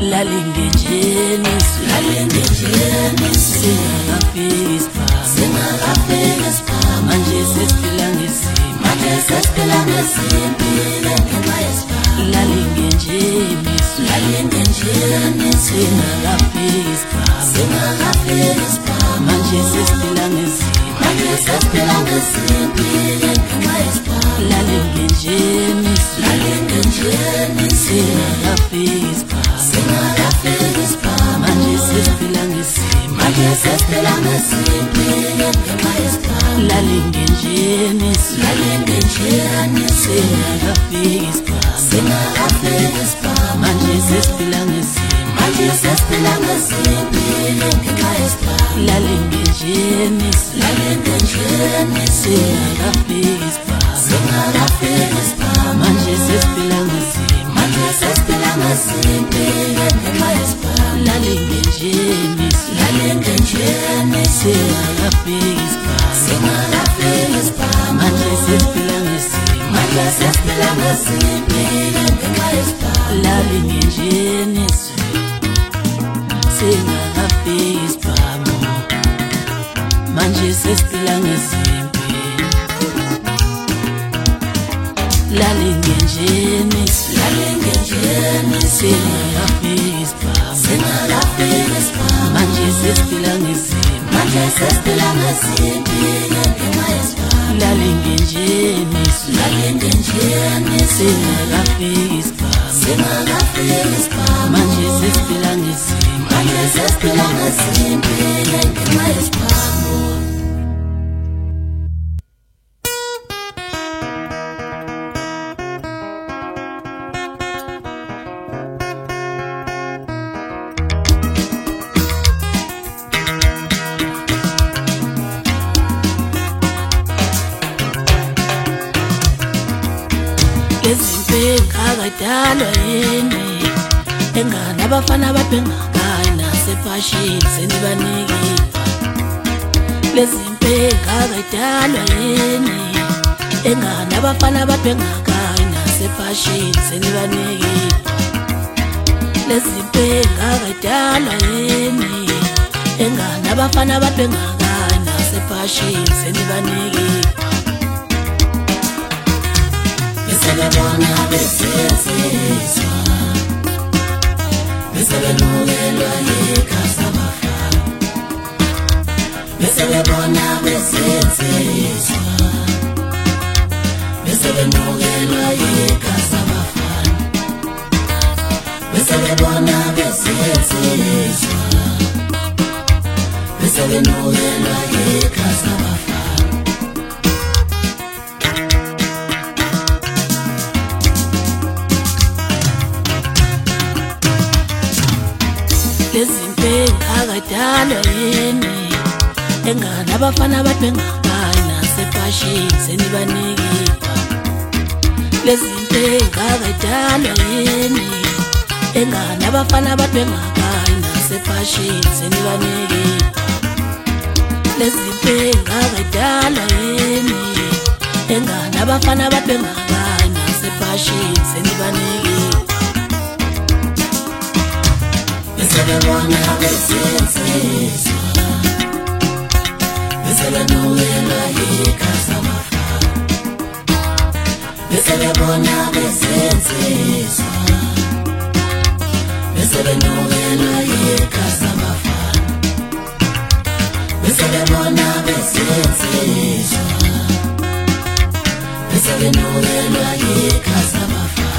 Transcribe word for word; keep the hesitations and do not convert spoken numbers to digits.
lalingejeni lalingejeni singakafiki isiphamu singakafiki isiphamu manje sesiphila ngesimo manje sesiphila ngesimpi ngenxa yesiphamu lalingejeni lalingejeni singakafiki isiphamu singakafiki isiphamu manje sesiphila ngesimo manje sesiphila ngesimpi ngenxa yesiphamu lalingejeni lalingejeni singakafiki isiphamu singakafiki isiphamu manje sesiphila ngesimo manje sesiphila ngesimpi ngenxa yesiphamu lalingejeni lalingejeni singakafiki isiphamu singakafiki isiphamu manje sesiphila ngesimo manje sesiphila ngesimpi ngenxa yesiphamu lalingejeni lalingejeni singakafiki isiphamu singakafiki isiphamu manje sesiphila ngesimo manje sesiphila ngesimpi ngenxa yesiphamu lalingejeni lalingejeni singakafiki isiphamu singakafiki isiphamu manje sesiphila ngesimo manje sesiphila ngesimpi ngenxa yesiphamu lalingejeni singakafiki isiphamu manje sesiphila ngesimpi lalingejeni lalingejeni singakafiki isiphamu singakafiki isiphamu manje sesiphila ngesimo manje sesiphila ngesimpi ngenxa yesiphamu lalingejeni lalingejeni singakafiki isiphamu singakafiki isiphamu manje sesiphila ngesimo manje sesiphila ngesimpi ngenxa yesiphamu Akadalwa yini engane abafana ababhengakayi nasefashini senibanikipha lezimpela akadalwa yini engane abafana ababhengakayi nasefashini senibanikipha lezimpela akadalwa yini engane abafana ababhengakayi nasefashini senibanikipha Besebona besenziswa Besebenukelwa yikhasa abafana Besebona besenziswa Besebenukelwa yikhasa abafana Besebona besenziswa Besebenukelwa yikhasa abafana lezimpela akadalwa yini engane abafana ababhengakayi nasefashini senibanikipha lezimpela akadalwa yini engane abafana ababhengakayi nasefashini senibanikipha lezimpela akadalwa yini engane abafana ababhengakayi nasefashini senibanikipha Besebona besenziswa Besebenukelwa yikhasa abafana Besebona besenziswa Besebenukelwa yikhasa abafana Besebona besenziswa Besebenukelwa yikhasa abafana